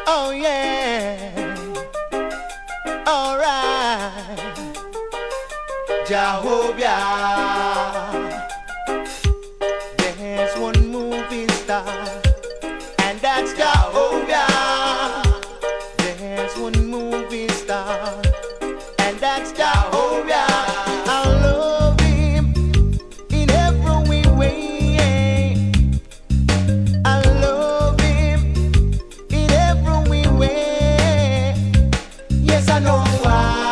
Oh yeah, alright, Jehovah. There's one movie star, and that's Jehovah. There's one movie star, and that's Jehovah. I love him in every way. I love him in every way. Yes, I know why.